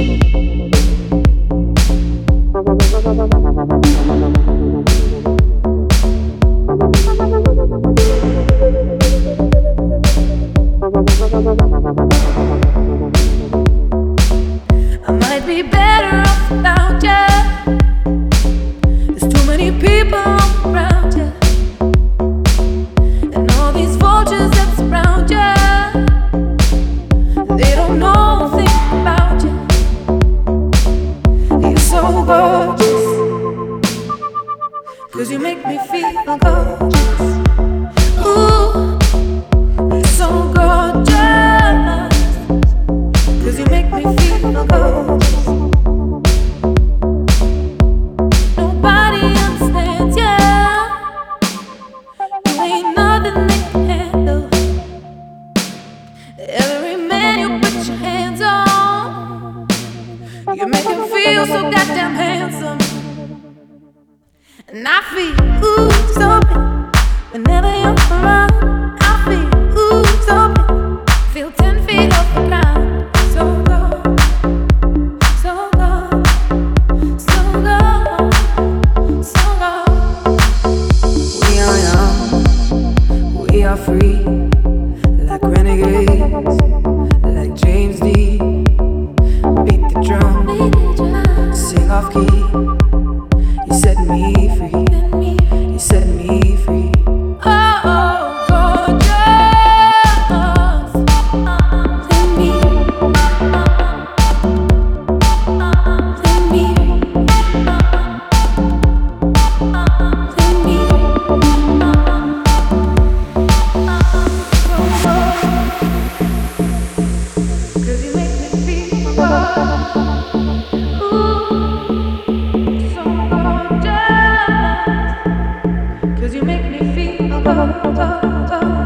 I might be better off without you. There's too many people around you, and all these vultures that surround you. They don't know a thing about you. You're so gorgeous, 'cause you make me feel gorgeous. Ooh, you're so gorgeous, 'cause you make me feel gorgeous. Nobody understands you. You ain't nothing they can handle. Every man you put your hands on, you make him feel so goddamn handsome. And I feel ooh so big whenever you're around. I feel ooh so big, feel 10 feet off the ground. So good, so good, so good, so good. We are young, we are free, like renegades, like James Dean. Beat the drum, sing off key. You set me free, you set me free. Oh, gorgeous. Let me you make me feel good.